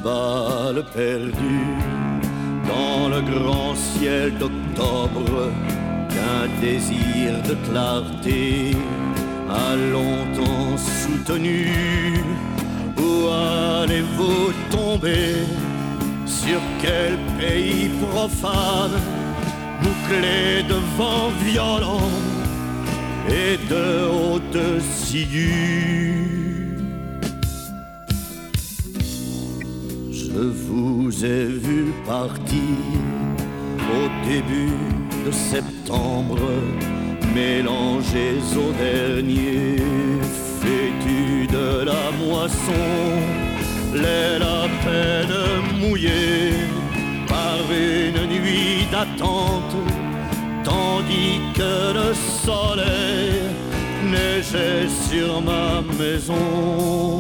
balle perdue dans le grand ciel d'octobre qu'un désir de clarté a longtemps soutenu. Où allez-vous tomber? Sur quel pays profane, bouclé de vents violents et de hautes ciguës? Je vous ai vu partir au début de septembre, mélangés au dernier fétu de la moisson, l'aile à peine mouillée par une nuit d'attente, tandis que le soleil neigeait sur ma maison.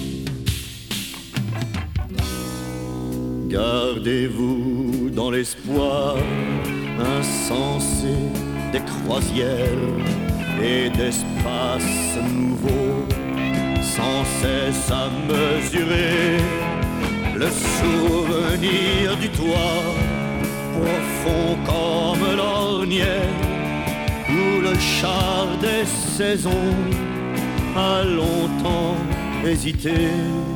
Gardez-vous dans l'espoir insensé des croisières et d'espaces nouveaux, sans cesse à mesurer le souvenir du toit, profond comme l'ornière, où le char des saisons a longtemps hésité.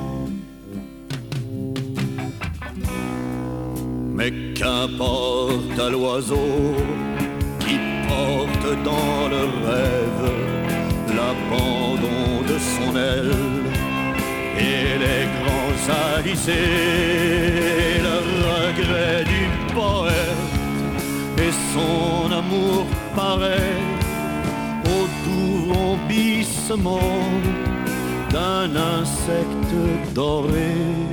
Mais qu'importe à l'oiseau qui porte dans le rêve l'abandon de son aile et les grands alizés, le regret du poète et son amour pareil au doux vrombissement d'un insecte doré.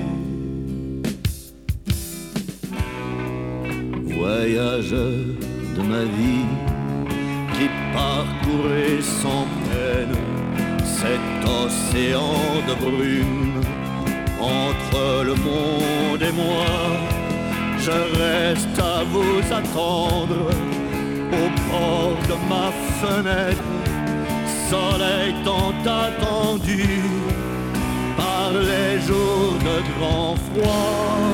Voyageur de ma vie qui parcourait sans peine cet océan de brume, entre le monde et moi, je reste à vous attendre au bord de ma fenêtre, soleil tant attendu par les jours de grand froid.